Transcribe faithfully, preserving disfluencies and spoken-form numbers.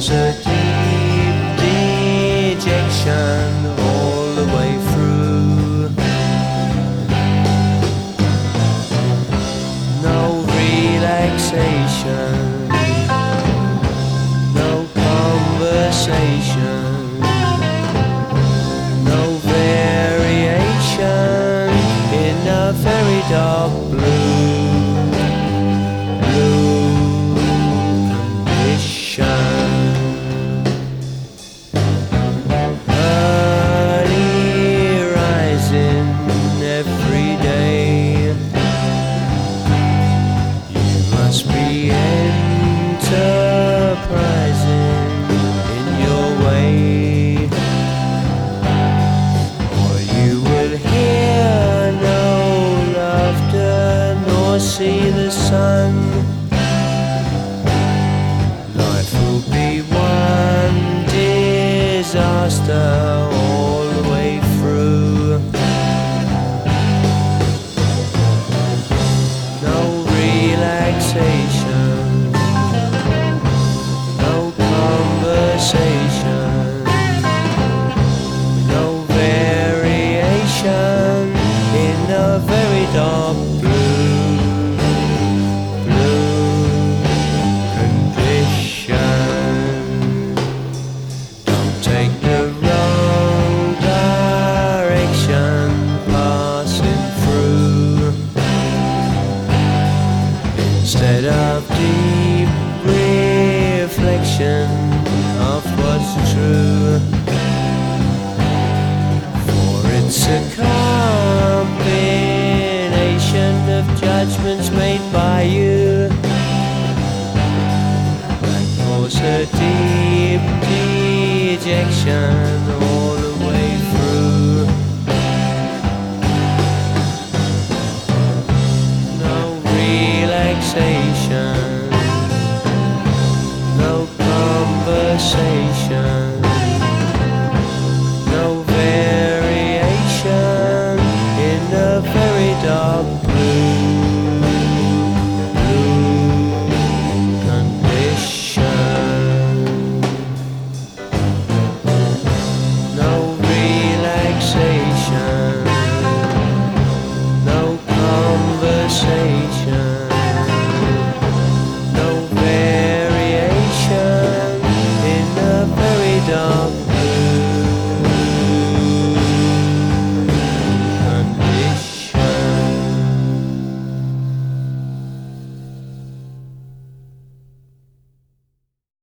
was a deep dejection all the way through. No relaxation, no conversation, no variation in a very dark blue, blue condition. Must be enterprising in your way, or you will hear no laughter nor see the sun. Life will be one disaster all the way through. No conversation, no variation in a very dark blue, blue condition. Don't take the wrong direction passing through. Instead of deep reflection of what's true, for it's a combination of judgments made by you that cause a deep dejection all the way through. No relaxation, no conversation.